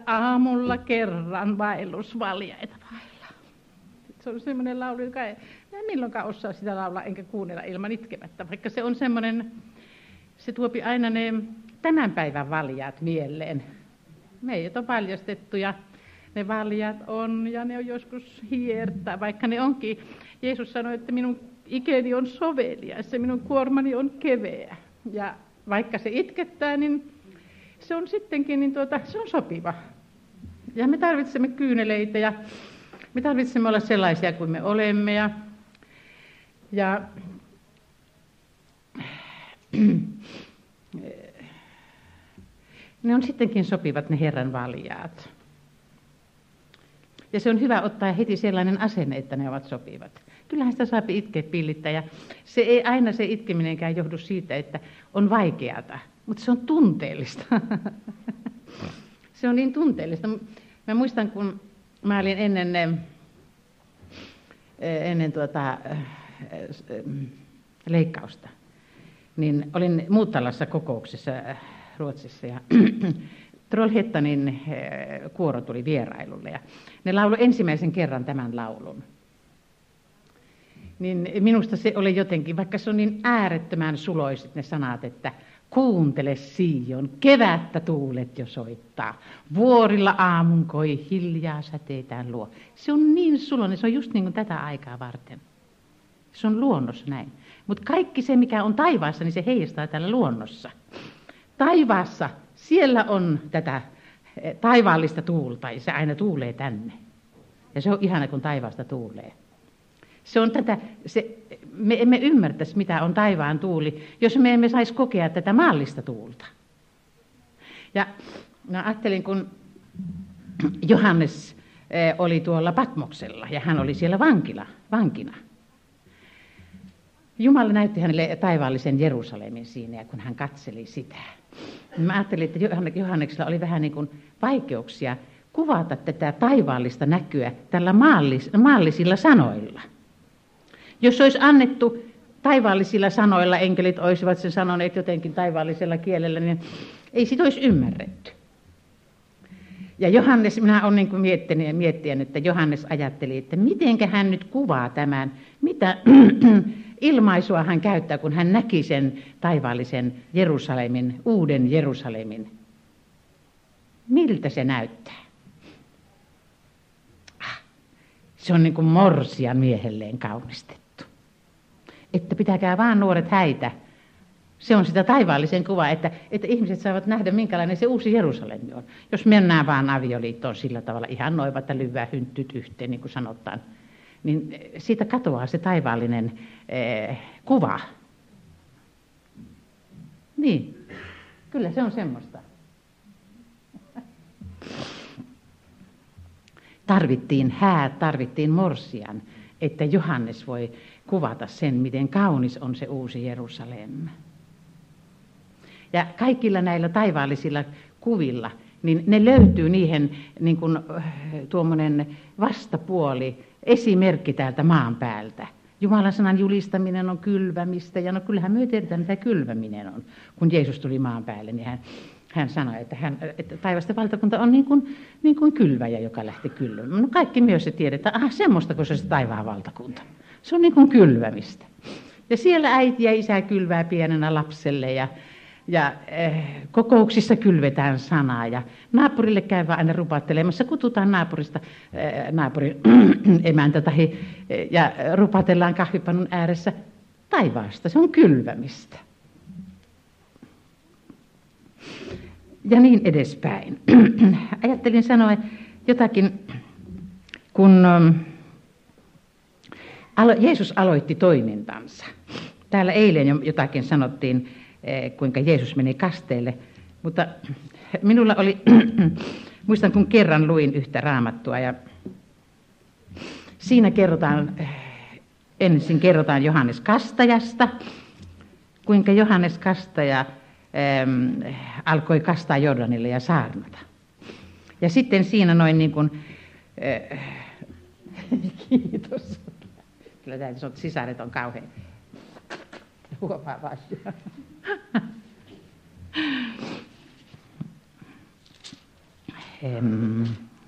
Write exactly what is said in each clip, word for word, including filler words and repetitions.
Aamulla kerran vaellusvaljaita vailla. Se on semmoinen laulu, joka ei en milloinkaan osaa sitä laulaa enkä kuunnella ilman itkemättä, vaikka se on semmoinen, se tuopi aina ne tämän päivän valjaat mieleen. Meidät on paljastettu ja ne valjat on ja ne on joskus hiertä, vaikka ne onkin. Jeesus sanoi, että minun ikeni on sovelias ja minun kuormani on keveä. Ja vaikka se itkettää, niin se on sittenkin niin tuota, se on sopiva. Ja me tarvitsemme kyyneleitä ja me tarvitsemme olla sellaisia kuin me olemme. Ja, ja ne on sittenkin sopivat ne Herran valjaat. Ja se on hyvä ottaa heti sellainen asenne, että ne ovat sopivat. Kyllähän sitä saa itkeä pillittää ja se ei aina se itkeminenkään johdu siitä, että on vaikeata, mutta se on tunteellista. Se on niin tunteellista. Mä muistan, kun mä olin ennen, ennen tuota, leikkausta, niin olin Muuttalassa kokouksessa Ruotsissa ja Trollhättanin kuoro tuli vierailulle ja ne lauloi ensimmäisen kerran tämän laulun. Niin minusta se oli jotenkin, vaikka se on niin äärettömän suloiset ne sanat, että kuuntele Sion, kevättä tuulet jo soittaa, vuorilla aamun koi hiljaa säteitään luo. Se on niin suloinen, se on just niin kuin tätä aikaa varten. Se on luonnossa näin. Mutta kaikki se, mikä on taivaassa, niin se heijastaa täällä luonnossa. Taivaassa, siellä on tätä taivaallista tuulta ja se aina tuulee tänne. Ja se on ihana, kun taivaasta tuulee. Se on tätä, se, me emme ymmärtäisi, mitä on taivaan tuuli, jos me emme saisi kokea tätä maallista tuulta. Ja mä ajattelin, kun Johannes oli tuolla Patmoksella ja hän oli siellä vankila, vankina. Jumala näytti hänelle taivaallisen Jerusalemin siinä ja kun hän katseli sitä. Mä ajattelin, että Johanneksella oli vähän niin kuin vaikeuksia kuvata tätä taivaallista näkyä tällä maallis, maallisilla sanoilla. Jos olisi annettu taivaallisilla sanoilla, enkelit olisivat sen sanoneet jotenkin taivaallisella kielellä, niin ei sitä olisi ymmärretty. Ja Johannes, minä olen niin kuin miettinyt ja miettien, että Johannes ajatteli, että mitenkä hän nyt kuvaa tämän, mitä ilmaisua hän käyttää, kun hän näki sen taivaallisen Jerusalemin, uuden Jerusalemin. Miltä se näyttää? Se on niin kuin morsian miehelleen kaunistettu. Että pitäkää vaan nuoret häitä. Se on sitä taivaallisen kuvaa, että, että ihmiset saavat nähdä, minkälainen se uusi Jerusalemi on. Jos mennään vaan avioliittoon sillä tavalla ihan noin, että lyvää hynttyt yhteen, niin kuin sanotaan, niin siitä katoaa se taivaallinen eh, kuva. Niin, kyllä se on semmoista. Tarvittiin häät, tarvittiin morsian, että Johannes voi kuvata sen, miten kaunis on se uusi Jerusalem. Ja kaikilla näillä taivaallisilla kuvilla, niin ne löytyy niihin niin kuin tuommoinen vastapuoli, esimerkki täältä maan päältä. Jumalan sanan julistaminen on kylvämistä, ja no kyllähän me tiedetään, mitä kylväminen on. Kun Jeesus tuli maan päälle, niin hän, hän sanoi, että, hän, että taivasten valtakunta on niin kuin, niin kuin kylväjä, joka lähti kylvämään. No kaikki myös se tiedetään, aha, semmoista kuin se on taivaan valtakunta. Se on niin kuin kylvämistä. Ja siellä äiti ja isä kylvää pienenä lapselle ja, ja eh, kokouksissa kylvetään sanaa ja naapurille käydään aina rupattelemassa, kututaan naapurista, eh, naapurin emäntä tahi, eh, ja rupatellaan kahvipannun ääressä taivaasta. Se on kylvämistä. Ja niin edespäin. Ajattelin sanoa jotakin, kun Jeesus aloitti toimintansa. Täällä eilen jotakin sanottiin, kuinka Jeesus meni kasteelle, mutta minulla oli, muistan kun kerran luin yhtä raamattua ja siinä kerrotaan, ensin kerrotaan Johannes Kastajasta, kuinka Johannes Kastaja ähm, alkoi kastaa Jordanille ja saarnata. Ja sitten siinä noin niin kuin, äh, kiitos. Kyllä täytyy sanoa, että sisaret on kauhean huomaavaisia. em,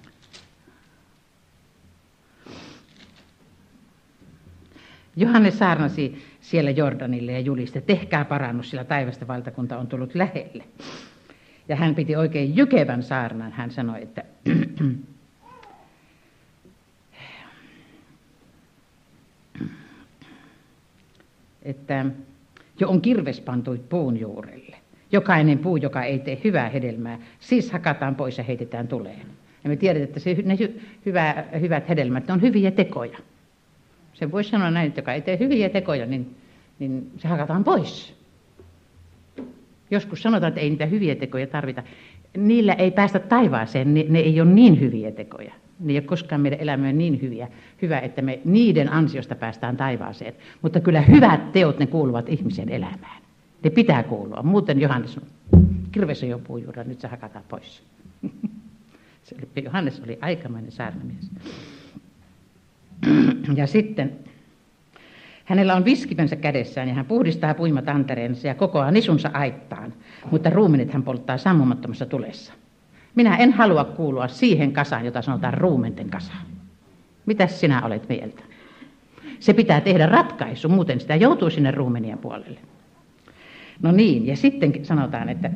Johannes saarnasi siellä Jordanille ja julisti, tehkää parannus, sillä taivasten valtakunta on tullut lähelle. Ja hän piti oikein jykevän saarnan. Hän sanoi, että että jo on kirves pantu puun juurelle. Jokainen puu, joka ei tee hyvää hedelmää, siis hakataan pois ja heitetään tuleen. Ja me tiedetään, että se, ne hy, hyvä, hyvät hedelmät, ne on hyviä tekoja. Sen voisi sanoa näin, että joka ei tee hyviä tekoja, niin, niin se hakataan pois. Joskus sanotaan, että ei niitä hyviä tekoja tarvita. Niillä ei päästä taivaaseen, ne, ne ei ole niin hyviä tekoja. Ne ei ole koskaan meidän elämämme niin hyviä, hyvä, että me niiden ansiosta päästään taivaaseen. Mutta kyllä hyvät teot, ne kuuluvat ihmisen elämään. Ne pitää kuulua. Muuten Johannes on, kirves on jo puujuurella, nyt se hakataan pois. Se oli, Johannes oli aikamoinen saarnamies. Ja sitten hänellä on viskimensä kädessään ja hän puhdistaa puimatantereensa ja kokoaa nisunsa aittaan, mutta ruumenet hän polttaa sammumattomassa tulessa. Minä en halua kuulua siihen kasaan, jota sanotaan ruumenten kasaan. Mitäs sinä olet mieltä? Se pitää tehdä ratkaisu, muuten sitä joutuu sinne ruumenien puolelle. No niin, ja sitten sanotaan, että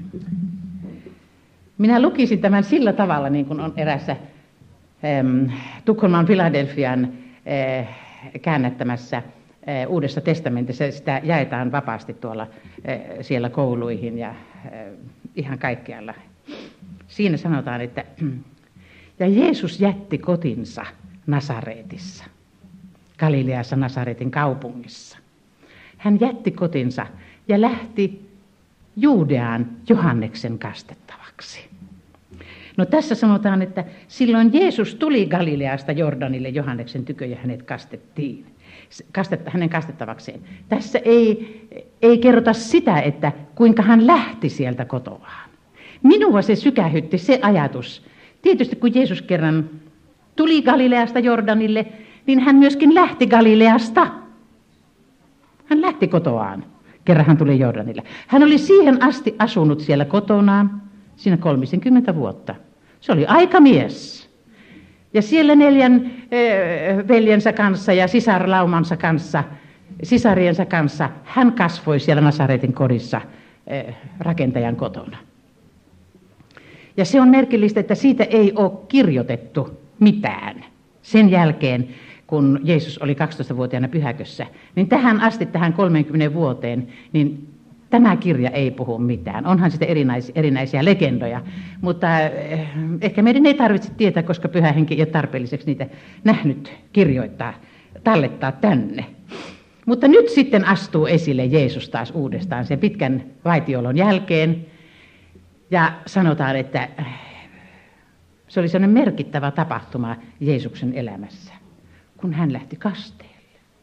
minä lukisin tämän sillä tavalla, niin kuin on erässä ähm, Tukholman Philadelphian äh, käännettämässä äh, Uudessa testamentissa. Sitä jaetaan vapaasti tuolla äh, siellä kouluihin ja äh, ihan kaikkialla. Siinä sanotaan, että ja Jeesus jätti kotinsa Nasaretissa, Galileassa Nasaretin kaupungissa. Hän jätti kotinsa ja lähti Juudeaan Johanneksen kastettavaksi. No tässä sanotaan, että silloin Jeesus tuli Galileasta Jordanille Johanneksen tykö ja hänet kastettiin, kastetta, hänen kastettavakseen. Tässä ei, ei kerrota sitä, että kuinka hän lähti sieltä kotoaan. Minua se sykähytti se ajatus. Tietysti kun Jeesus kerran tuli Galileasta Jordanille, niin hän myöskin lähti Galileasta. Hän lähti kotoaan, kerran hän tuli Jordanille. Hän oli siihen asti asunut siellä kotonaan, siinä kolmekymmentä vuotta. Se oli aikamies. Ja siellä neljän äh, veljensä kanssa ja sisarlaumansa kanssa, sisariensa kanssa, hän kasvoi siellä Nasaretin kodissa äh, rakentajan kotona. Ja se on merkillistä, että siitä ei ole kirjoitettu mitään. Sen jälkeen, kun Jeesus oli kaksitoistavuotiaana pyhäkössä, niin tähän asti, tähän kolmeenkymmeneen vuoteen, niin tämä kirja ei puhu mitään. Onhan sitten erinäisiä, erinäisiä legendoja, mutta ehkä meidän ei tarvitse tietää, koska Pyhä Henki ei ole tarpeelliseksi niitä nähnyt kirjoittaa, tallettaa tänne. Mutta nyt sitten astuu esille Jeesus taas uudestaan sen pitkän vaitiolon jälkeen. Ja sanotaan, että se oli sellainen merkittävä tapahtuma Jeesuksen elämässä, kun hän lähti kasteelle.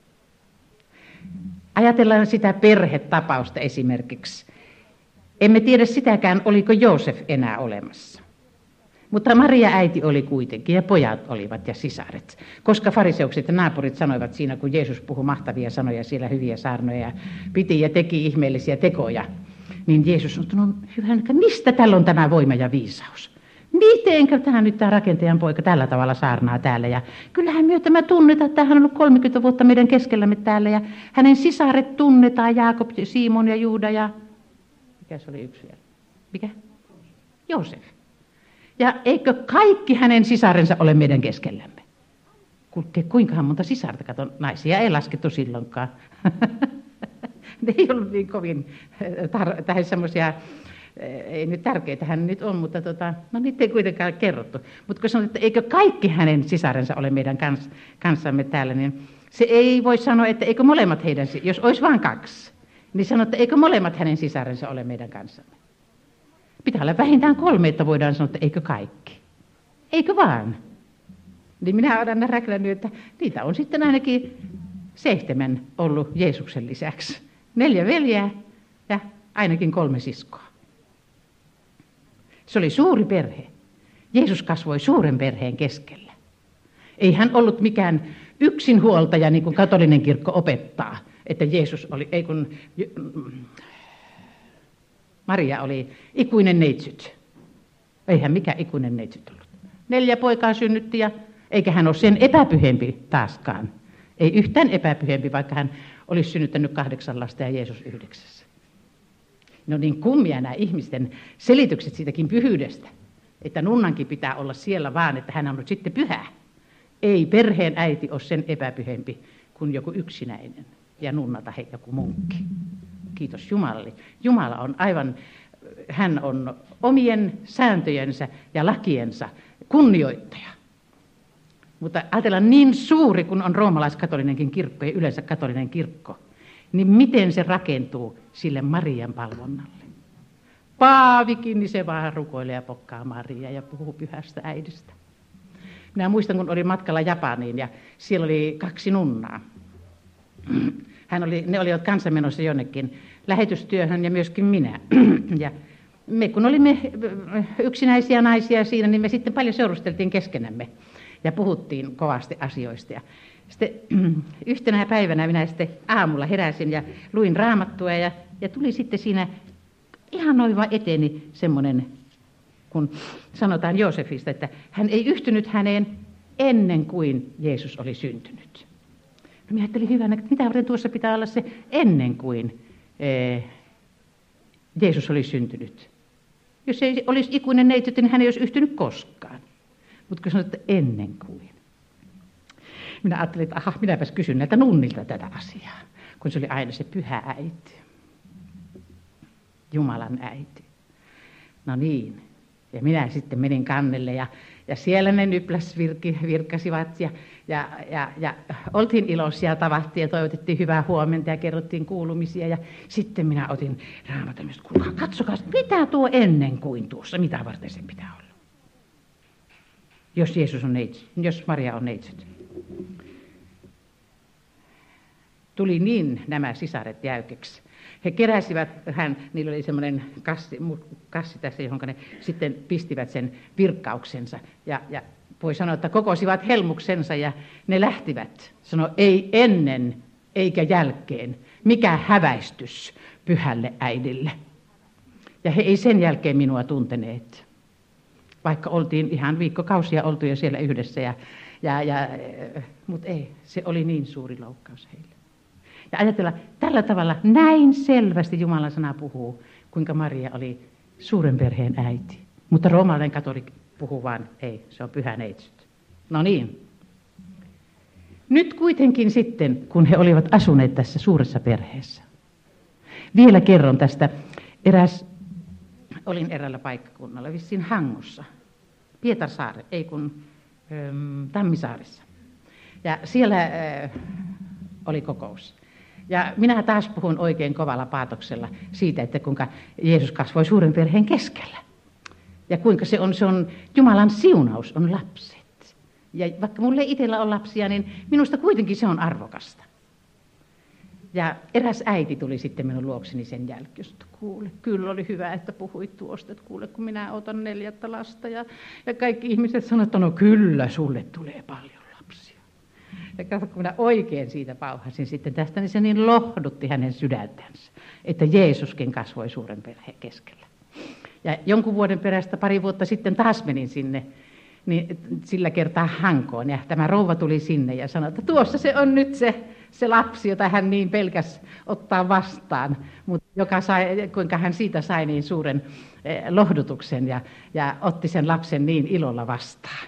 Ajatellaan sitä perhetapausta esimerkiksi. Emme tiedä sitäkään, oliko Joosef enää olemassa. Mutta Maria äiti oli kuitenkin ja pojat olivat ja sisaret. Koska fariseukset ja naapurit sanoivat siinä, kun Jeesus puhui mahtavia sanoja, siellä hyviä saarnoja, piti ja teki ihmeellisiä tekoja. Niin Jeesus on sanonut, hyvän, mistä tällä on tämä voima ja viisaus? Mitenkä tämä nyt tämä rakentajan poika tällä tavalla saarnaa täällä? Ja kyllähän me tämä tunnetaan, että hän on ollut kolmekymmentä vuotta meidän keskellämme täällä. Ja hänen sisaret tunnetaan, Jaakob, Simon ja Juuda ja... Mikä se oli yksi vielä? Mikä? Joosef. Ja eikö kaikki hänen sisarensa ole meidän keskellämme? Kuinkahan monta sisarta, kato, naisia ei laskettu silloinkaan. Ne ei ollut niin kovin, tar- tai semmoisia, ei nyt tärkeitä hän nyt on, mutta tota, no niitä ei kuitenkaan kerrottu. Mutta kun sanot, että eikö kaikki hänen sisarensa ole meidän kans, kanssamme täällä, niin se ei voi sanoa, että eikö molemmat heidän, jos olisi vain kaksi, niin sanoo, että eikö molemmat hänen sisarensa ole meidän kanssamme. Pitää olla vähintään kolme, että voidaan sanoa, että eikö kaikki. Eikö vaan? Niin minä olen aina räklännyt, että niitä on sitten ainakin seitsemän ollut Jeesuksen lisäksi. Neljä veljeä ja ainakin kolme siskoa. Se oli suuri perhe. Jeesus kasvoi suuren perheen keskellä. Ei hän ollut mikään yksinhuoltaja, niin kuin katolinen kirkko opettaa, että Jeesus oli, ei kun Maria oli ikuinen neitsyt. Eihän mikä ikuinen neitsyt ollut. Neljä poikaa synnytti ja eikä hän ole sen epäpyhempi taaskaan. Ei yhtään epäpyhempi, vaikka hän olisi synnyttänyt kahdeksan lasta ja Jeesus yhdeksässä. No niin kummia nämä ihmisten selitykset siitäkin pyhyydestä, että nunnankin pitää olla siellä vaan, että hän on nyt sitten pyhä. Ei perheen äiti ole sen epäpyhempi kuin joku yksinäinen ja nunnata he joku munkki. Kiitos Jumalalle. Jumala on aivan, hän on omien sääntöjensä ja lakiensa kunnioittaja. Mutta ajatellaan niin suuri, kun on roomalaiskatolinenkin kirkko ja yleensä katolinen kirkko, niin miten se rakentuu sille Marian palvonnalle? Paavikin, niin se vaan rukoilee ja pokkaa Mariaa ja puhuu pyhästä äidistä. Minä muistan, kun olin matkalla Japaniin ja siellä oli kaksi nunnaa. Hän oli, ne olivat kanssa menossa jonnekin lähetystyöhön ja myöskin minä. Ja me kun olimme yksinäisiä naisia siinä, niin me sitten paljon seurusteltiin keskenämme ja puhuttiin kovasti asioista. Ja sitten yhtenä päivänä minä sitten aamulla heräsin ja luin Raamattua ja, ja tuli sitten siinä ihan noin vaan eteeni semmoinen, kun sanotaan Joosefista, että hän ei yhtynyt häneen ennen kuin Jeesus oli syntynyt. No minä ajattelin hyvänä, että mitä varten tuossa pitää olla se ennen kuin ee, Jeesus oli syntynyt. Jos ei olisi ikuinen neitsyt, niin hän ei olisi yhtynyt koskaan. Mutta kun sanoit, että ennen kuin. Minä ajattelin, että aha, minäpäs kysyn näiltä nunnilta tätä asiaa, kun se oli aina se pyhä äiti. Jumalan äiti. No niin. Ja minä sitten menin kannelle ja, ja siellä ne nypläs virki, virkkasivat ja, ja, ja, ja oltiin iloisia ja tavattiin ja toivotettiin hyvää huomenta ja kerrottiin kuulumisia. Ja sitten minä otin Raamatun, että kuulkaa, katsokaa, mitä tuo ennen kuin tuossa, mitä varten sen pitää olla. Jos Jeesus on neitsyt, jos Maria on neitsyt. Tuli niin nämä sisaret jäykeksi. He keräsivät, hän, niillä oli semmoinen kassi, kassi tässä, johon ne sitten pistivät sen virkkauksensa. Ja, ja voi sanoa, että kokosivat helmuksensa ja ne lähtivät. Sano, ei ennen eikä jälkeen. Mikä häväistys pyhälle äidille. Ja he ei sen jälkeen minua tunteneet. Vaikka oltiin ihan viikkokausia oltu jo siellä yhdessä. Ja, ja, ja, mutta ei, se oli niin suuri loukkaus heille. Ja ajatella, tällä tavalla näin selvästi Jumalan sana puhuu, kuinka Maria oli suuren perheen äiti. Mutta roomalainen katolik puhuu vaan, ei, se on pyhä neitsyt. No niin. Nyt kuitenkin sitten, kun he olivat asuneet tässä suuressa perheessä. Vielä kerron tästä. Eräs, olin eräällä paikkakunnalla, vissiin Hangossa. Pietarsaare, ei kun ähm, Tammisaaressa. Ja siellä äh, oli kokous. Ja minä taas puhun oikein kovalla paatoksella siitä, että kuinka Jeesus kasvoi suuren perheen keskellä. Ja kuinka se on, se on Jumalan siunaus, on lapset. Ja vaikka mulla ei itsellä ole lapsia, niin minusta kuitenkin se on arvokasta. Ja eräs äiti tuli sitten minun luokseni sen jälkeen, että kuule, kyllä oli hyvä, että puhuit tuosta, että kuule, kun minä otan neljättä lasta. Ja, ja kaikki ihmiset sanoivat, että no kyllä, sulle tulee paljon lapsia. Ja kun minä oikein siitä pauhasin sitten tästä, niin se niin lohdutti hänen sydäntänsä, että Jeesuskin kasvoi suuren perheen keskellä. Ja jonkun vuoden perästä, pari vuotta sitten taas menin sinne, niin sillä kertaa Hankoon. Ja tämä rouva tuli sinne ja sanoi, että tuossa se on nyt se, se lapsi, jota hän niin pelkäs ottaa vastaan. Mutta joka sai, kuinka hän siitä sai niin suuren eh, lohdutuksen ja, ja otti sen lapsen niin ilolla vastaan.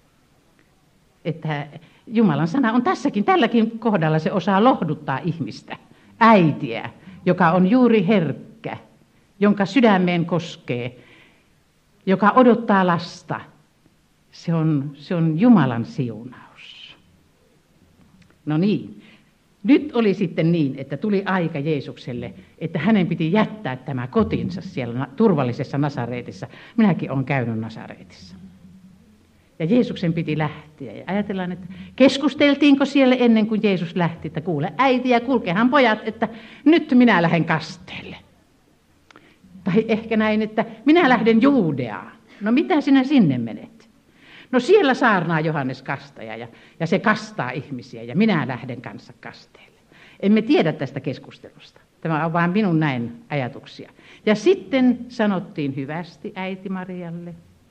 Että Jumalan sana on tässäkin, tälläkin kohdalla se osaa lohduttaa ihmistä, äitiä, joka on juuri herkkä, jonka sydämeen koskee, joka odottaa lasta. Se on, se on Jumalan siunaus. No niin, nyt oli sitten niin, että tuli aika Jeesukselle, että hänen piti jättää tämä kotinsa siellä turvallisessa Nasaretissa. Minäkin olen käynyt Nasaretissa. Ja Jeesuksen piti lähteä. Ja ajatellaan, että keskusteltiinko siellä ennen kuin Jeesus lähti, että kuule äiti ja kulkehan pojat, että nyt minä lähden kasteelle. Tai ehkä näin, että minä lähden Juudeaan. No mitä sinä sinne menet? No siellä saarnaa Johannes Kastaja ja, ja se kastaa ihmisiä ja minä lähden kanssa kasteelle. Emme tiedä tästä keskustelusta. Tämä on vain minun näin ajatuksia. Ja sitten sanottiin hyvästi äiti Marialle,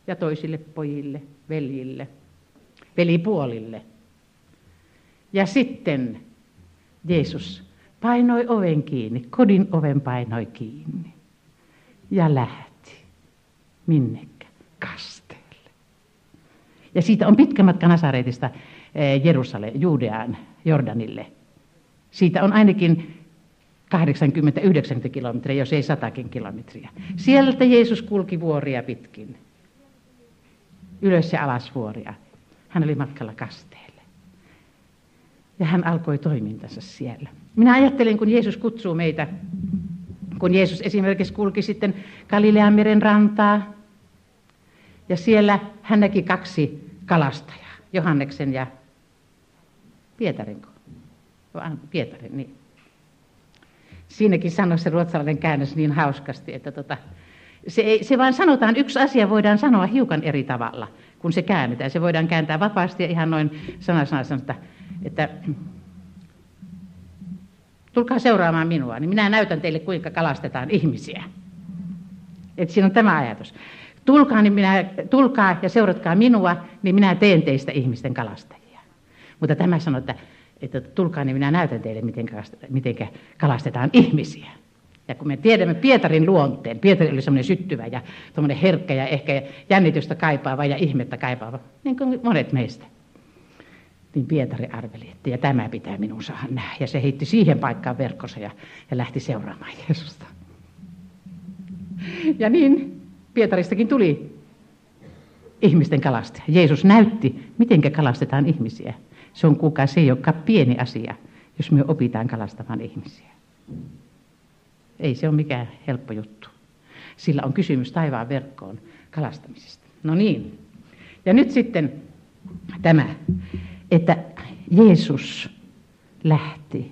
ja toisille pojille, veljille, velipuolille. Ja sitten Jeesus painoi oven kiinni, kodin oven painoi kiinni ja lähti. Minnekä? Kasteelle. Ja siitä on pitkä matka Nasaretista Jerusalem, Juudeaan, Jordanille. Siitä on ainakin kahdeksankymmentä yhdeksänkymmentä kilometriä, jos ei satakin kilometriä. Sieltä Jeesus kulki vuoria pitkin. Ylös ja alas vuoria. Hän oli matkalla kasteelle. Ja hän alkoi toimintansa siellä. Minä ajattelin, kun Jeesus kutsuu meitä, kun Jeesus esimerkiksi kulki sitten Galilean meren rantaa, ja siellä hän näki kaksi kalastajaa, Johanneksen ja Pietarin. Pietarin, niin. Siinäkin sanoi se ruotsalainen käännös niin hauskasti, että tota, se, ei, se vaan sanotaan, yksi asia voidaan sanoa hiukan eri tavalla, kun se käännetään. Se voidaan kääntää vapaasti ja ihan noin sana sana sanoa, että tulkaa seuraamaan minua, niin minä näytän teille, kuinka kalastetaan ihmisiä. Että siinä on tämä ajatus. Tulkaa, niin minä, tulkaa ja seuratkaa minua, niin minä teen teistä ihmisten kalastajia. Mutta tämä sanoo, että, että tulkaa, niin minä näytän teille, miten, miten kalastetaan ihmisiä. Ja kun me tiedämme Pietarin luonteen, Pietari oli semmoinen syttyvä ja tommoinen herkkä ja ehkä jännitystä kaipaava ja ihmettä kaipaava, niin kuin monet meistä. Niin Pietari arveli, että ja tämä pitää minun saada nähdä. Ja se heitti siihen paikkaan verkkonsa ja, ja lähti seuraamaan Jeesusta. Ja niin Pietaristakin tuli ihmisten kalastaja. Jeesus näytti, miten kalastetaan ihmisiä. Se on kukaan, se ei olekaan pieni asia, jos me opitaan kalastamaan ihmisiä. Ei se ole mikään helppo juttu. Sillä on kysymys taivaan verkkoon kalastamisesta. No niin. Ja nyt sitten tämä, että Jeesus lähti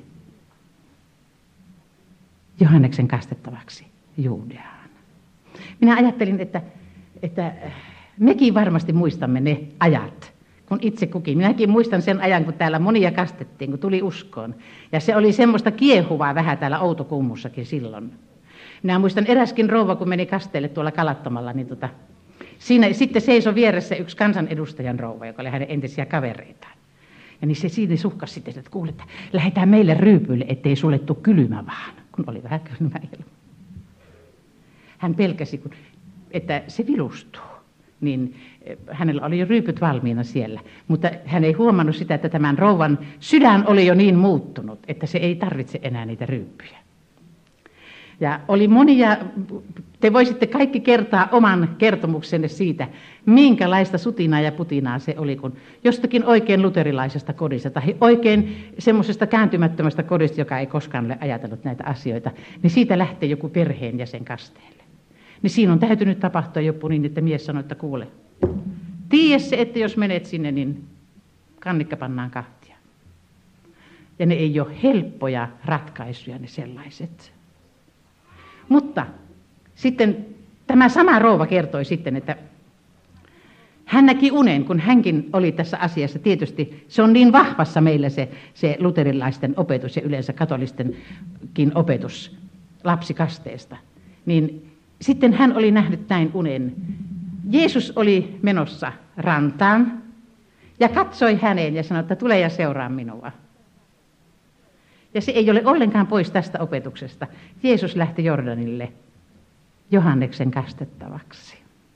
Johanneksen kastettavaksi Juudeaan. Minä ajattelin, että, että mekin varmasti muistamme ne ajat, kun itse kukin. Minäkin muistan sen ajan, kun täällä monia kastettiin, kun tuli uskoon. Ja se oli semmoista kiehuvaa vähän täällä Outokummussakin silloin. Minä muistan eräskin rouva, kun meni kasteelle tuolla Kalattomalla, niin tota, siinä sitten seisoi vieressä yksi kansanedustajan rouva, joka oli hänen entisiä kavereitaan. Ja niin se siinä suhkasi sitten, että kuule, että lähdetään meille ryypyille, ettei sulle tule kylmä vaan, kun oli vähän kylmä ilma. Hän pelkäsi, kun, että se vilustuu, niin hänellä oli jo ryypyt valmiina siellä. Mutta hän ei huomannut sitä, että tämän rouvan sydän oli jo niin muuttunut, että se ei tarvitse enää niitä ryyppyjä. Ja oli monia, te voisitte kaikki kertaa oman kertomuksenne siitä, minkälaista sutinaa ja putinaa se oli, kun jostakin oikein luterilaisesta kodista tai oikein semmoisesta kääntymättömästä kodista, joka ei koskaan ole ajatellut näitä asioita, niin siitä lähtee joku perheenjäsen kasteelle. Niin siinä on täytynyt tapahtua joku niin, että mies sanoi, että kuule, tiedä se, että jos menet sinne, niin kannikka pannaan kahtia. Ja ne ei ole helppoja ratkaisuja ne sellaiset. Mutta sitten tämä sama rouva kertoi sitten, että hän näki unen, kun hänkin oli tässä asiassa. Tietysti se on niin vahvassa meillä se, se luterilaisten opetus ja yleensä katolistenkin opetus lapsikasteesta. Niin sitten hän oli nähnyt näin unen. Jeesus oli menossa rantaan ja katsoi häneen ja sanoi, että tule ja seuraa minua. Ja se ei ole ollenkaan pois tästä opetuksesta. Jeesus lähti Jordanille Johanneksen kastettavaksi.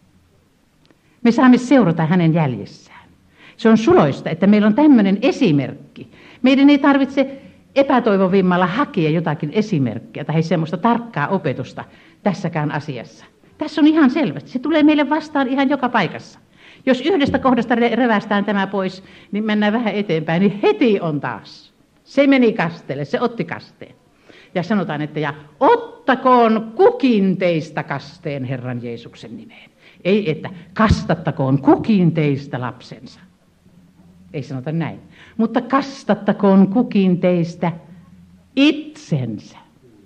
Me saamme seurata hänen jäljessään. Se on suloista, että meillä on tämmöinen esimerkki. Meidän ei tarvitse epätoivovimmalla hakea jotakin esimerkkiä tai semmoista tarkkaa opetusta tässäkään asiassa. Tässä on ihan selvästi. Se tulee meille vastaan ihan joka paikassa. Jos yhdestä kohdasta revästään tämä pois, niin mennään vähän eteenpäin, niin heti on taas. Se meni kasteelle, se otti kasteen. Ja sanotaan, että ja ottakoon kukin teistä kasteen Herran Jeesuksen nimeen. Ei, että kastattakoon kukin teistä lapsensa. Ei sanota näin. Mutta kastattakoon kukin teistä itsensä.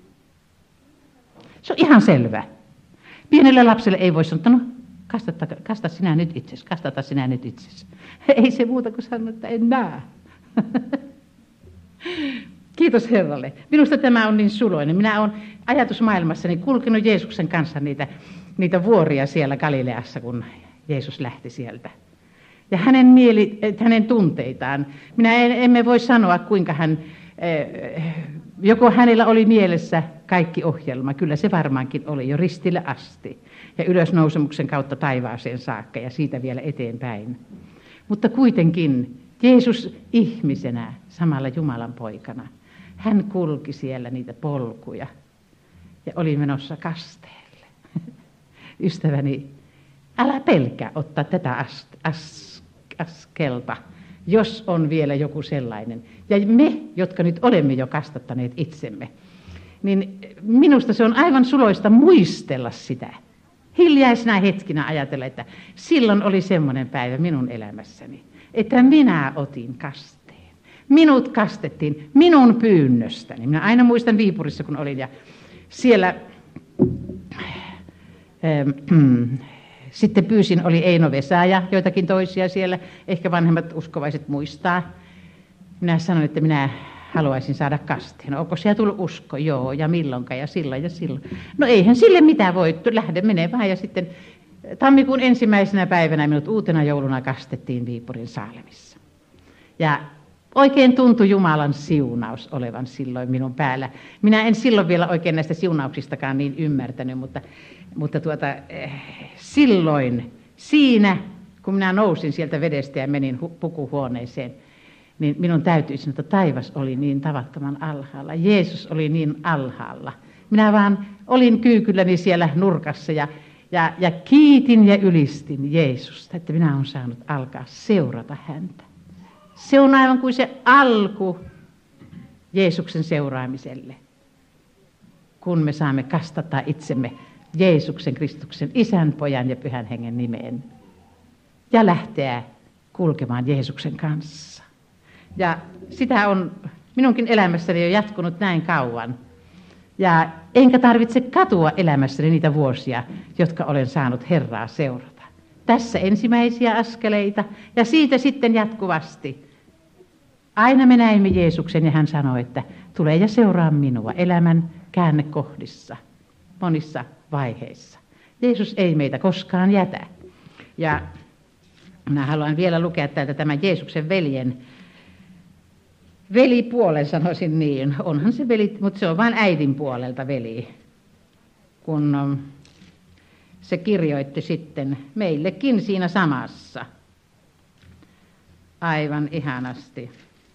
Se on ihan selvä. Pienelle lapselle ei voi sanoa, että no, kastata, kasta sinä nyt itsesi, kastata sinä nyt itsesi. Ei se muuta kuin sanoa, että en näe. Kiitos Herralle. Minusta tämä on niin suloinen. Minä olen ajatusmaailmassani kulkenut Jeesuksen kanssa niitä, niitä vuoria siellä Galileassa kun, Jeesus lähti sieltä. Ja hänen, mieli, hänen tunteitaan, minä en, emme voi sanoa kuinka hän, joko hänellä oli mielessä kaikki ohjelma, kyllä se varmaankin oli jo ristille asti ja ylösnousemuksen kautta taivaaseen saakka ja siitä vielä eteenpäin. Mutta kuitenkin Jeesus ihmisenä, samalla Jumalan poikana, hän kulki siellä niitä polkuja ja oli menossa kasteelle. Ystäväni, älä pelkää ottaa tätä as, as, askelta, jos on vielä joku sellainen. Ja me, jotka nyt olemme jo kastattaneet itsemme, niin minusta se on aivan suloista muistella sitä. Hiljaisena hetkinä ajatella, että silloin oli semmoinen päivä minun elämässäni, että minä otin kasteen. Minut kastettiin minun pyynnöstäni. Minä aina muistan Viipurissa, kun olin ja siellä ähm, sitten pyysin, oli Eino Vesa ja joitakin toisia siellä, ehkä vanhemmat uskovaiset muistaa. Minä sanoin, että minä haluaisin saada kasteen. Onko siellä tullut usko? Joo, ja milloinkaan, ja silloin ja silloin. No eihän sille mitään voi, lähde menee vähän. Ja sitten tammikuun ensimmäisenä päivänä minut uutena jouluna kastettiin Viipurin Saalemissa. Ja oikein tuntui Jumalan siunaus olevan silloin minun päällä. Minä en silloin vielä oikein näistä siunauksistakaan niin ymmärtänyt, mutta, mutta tuota, eh, silloin siinä, kun minä nousin sieltä vedestä ja menin hu- pukuhuoneeseen, niin minun täytyy sanoa, että taivas oli niin tavattoman alhaalla. Jeesus oli niin alhaalla. Minä vaan olin kyykylläni siellä nurkassa ja, ja, ja kiitin ja ylistin Jeesusta, että minä olen saanut alkaa seurata häntä. Se on aivan kuin se alku Jeesuksen seuraamiselle, kun me saamme kastattaa itsemme Jeesuksen, Kristuksen, Isän, Pojan ja Pyhän Hengen nimeen ja lähteä kulkemaan Jeesuksen kanssa. Ja sitä on minunkin elämässäni jo jatkunut näin kauan. Ja enkä tarvitse katua elämässäni niitä vuosia, jotka olen saanut Herraa seurata. Tässä ensimmäisiä askeleita ja siitä sitten jatkuvasti. Aina me näimme Jeesuksen ja hän sanoi, että tule ja seuraa minua elämän käännekohdissa, monissa vaiheissa. Jeesus ei meitä koskaan jätä. Ja minä haluan vielä lukea täältä tämän Jeesuksen veljen velipuolen, sanoisin niin. Onhan se veli, mutta se on vain äidin puolelta veli, kun se kirjoitti sitten meillekin siinä samassa. Aivan ihanasti.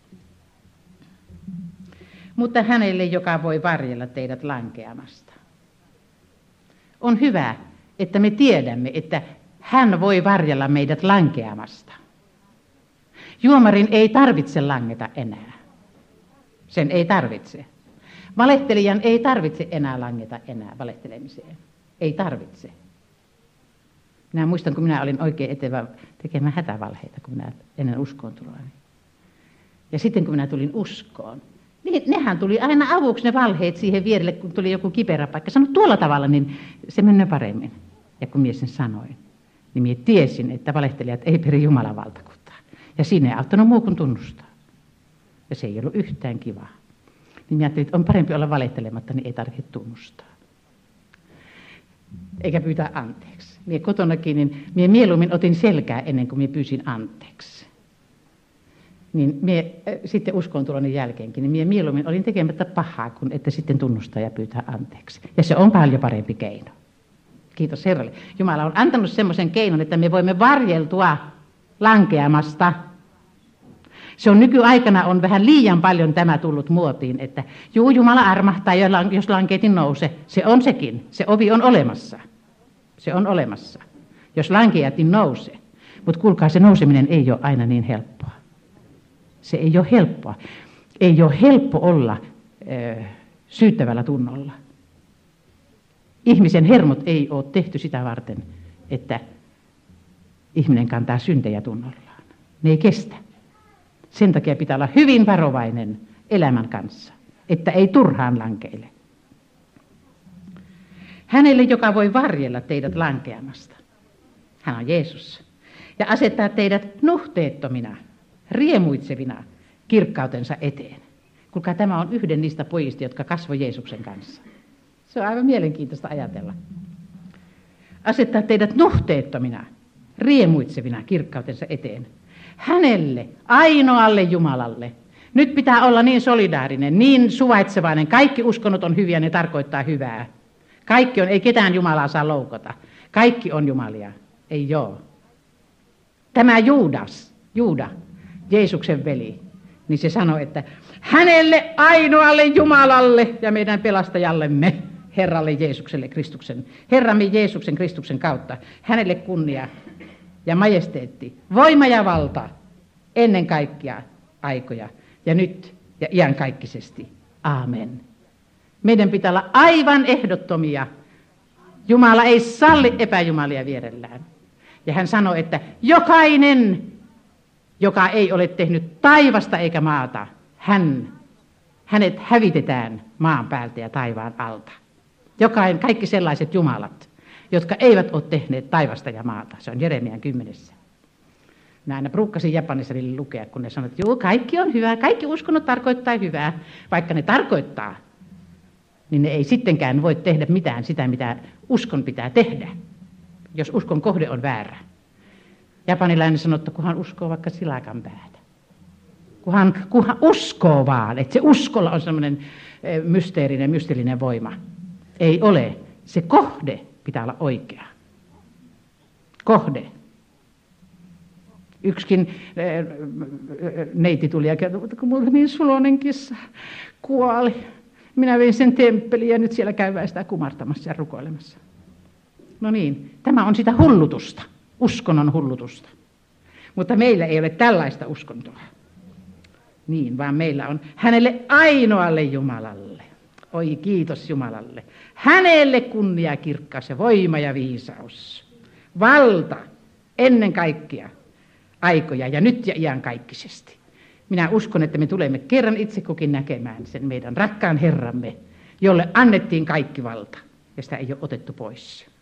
Mutta hänelle, joka voi varjella teidät lankeamasta. On hyvä, että me tiedämme, että hän voi varjella meidät lankeamasta. Juomarin ei tarvitse langeta enää. Sen ei tarvitse. Valehtelijan ei tarvitse enää langeta enää valehtelemiseen. Ei tarvitse. Minä muistan, kun minä olin oikein etevä tekemään hätävalheita, kun minä ennen uskoon tuloa. Ja sitten kun minä tulin uskoon, niin nehän tuli aina avuksi ne valheet siihen vierelle, kun tuli joku kiperä paikka. Sano tuolla tavalla, niin se menee paremmin. Ja kun minä sen sanoin, niin minä tiesin, että valehtelijat ei peri Jumalan valtakuntaa. Ja siinä ei auttanut muu kuin tunnustaa. Ja se ei ollut yhtään kivaa. Niin minä ajattelin, että on parempi olla valehtelematta, niin ei tarvitse tunnustaa. Eikä pyytää anteeksi. Minä kotonakin, niin minä mieluummin otin selkää ennen kuin minä pyysin anteeksi. Niin minä, äh, sitten uskontuloni jälkeenkin, niin minä mieluummin olin tekemättä pahaa, kuin että sitten tunnustaa ja pyytää anteeksi. Ja se on paljon parempi keino. Kiitos Herralle. Jumala on antanut semmoisen keinon, että me voimme varjeltua lankeamasta. Se on nykyaikana on vähän liian paljon tämä tullut muotiin, että juu, Jumala armahtaa, jos lankeetin nouse. Se on sekin. Se ovi on olemassa. Se on olemassa. Jos lankeatin nouse. Mutta kuulkaa, se nouseminen ei ole aina niin helppoa. Se ei ole helppoa. Ei ole helppo olla ö, syyttävällä tunnolla. Ihmisen hermot ei ole tehty sitä varten, että ihminen kantaa syntejä tunnollaan. Ne ei kestä. Sen takia pitää olla hyvin varovainen elämän kanssa, että ei turhaan lankeile. Hänelle, joka voi varjella teidät lankeamasta. Hän on Jeesus. Ja asettaa teidät nuhteettomina, riemuitsevina kirkkautensa eteen. Kuulkaa, tämä on yhden niistä pojista, jotka kasvoi Jeesuksen kanssa. Se on aivan mielenkiintoista ajatella. Asettaa teidät nuhteettomina. riemuitsevina kirkkautensa eteen. Hänelle, ainoalle Jumalalle. Nyt pitää olla niin solidaarinen, niin suvaitsevainen. Kaikki uskonnot on hyviä, ne tarkoittaa hyvää. Kaikki on, ei ketään Jumalaa saa loukata. Kaikki on Jumalia. Ei joo. Tämä Juudas, Juuda, Jeesuksen veli, niin se sanoi, että hänelle ainoalle Jumalalle ja meidän pelastajallemme, Herralle Jeesukselle Kristuksen, Herramme Jeesuksen Kristuksen kautta, hänelle kunnia ja majesteetti, voima ja valta ennen kaikkia aikoja ja nyt ja iankaikkisesti. Aamen. Meidän pitää olla aivan ehdottomia. Jumala ei salli epäjumalia vierellään. Ja hän sanoi, että jokainen, joka ei ole tehnyt taivasta eikä maata, hän, hänet hävitetään maan päältä ja taivaan alta. Jokainen, kaikki sellaiset jumalat, jotka eivät ole tehneet taivasta ja maata. Se on Jeremian kymmenessä. Minä aina prukkasin Japanissa niille lukea, kun ne sanoivat, että joo, kaikki on hyvää, kaikki uskonnot tarkoittaa hyvää. Vaikka ne tarkoittaa, niin ne ei sittenkään voi tehdä mitään sitä, mitä uskon pitää tehdä, jos uskon kohde on väärä. Japanilainen sanoo, että kunhan uskoo vaikka silakan päätä. Kunhan, kunhan uskoo vaan, että se uskolla on semmoinen mysteerinen, mystillinen voima. Ei ole. Se kohde pitää olla oikea. Kohde. Yksikin neiti tuli ja kertoi, että kun mulla niin suloinen kissa kuoli. Minä vein sen temppeliin ja nyt siellä käydään sitä kumartamassa ja rukoilemassa. No niin, tämä on sitä hullutusta, uskonnon hullutusta. Mutta meillä ei ole tällaista uskontoa. Niin, vaan meillä on hänelle ainoalle Jumalalle. Oi kiitos Jumalalle. Hänelle kunnia, kirkkaus ja voima ja viisaus. Valta ennen kaikkea aikoja ja nyt ja iankaikkisesti. Minä uskon, että me tulemme kerran itse kukin näkemään sen meidän rakkaan Herramme, jolle annettiin kaikki valta ja sitä ei ole otettu pois.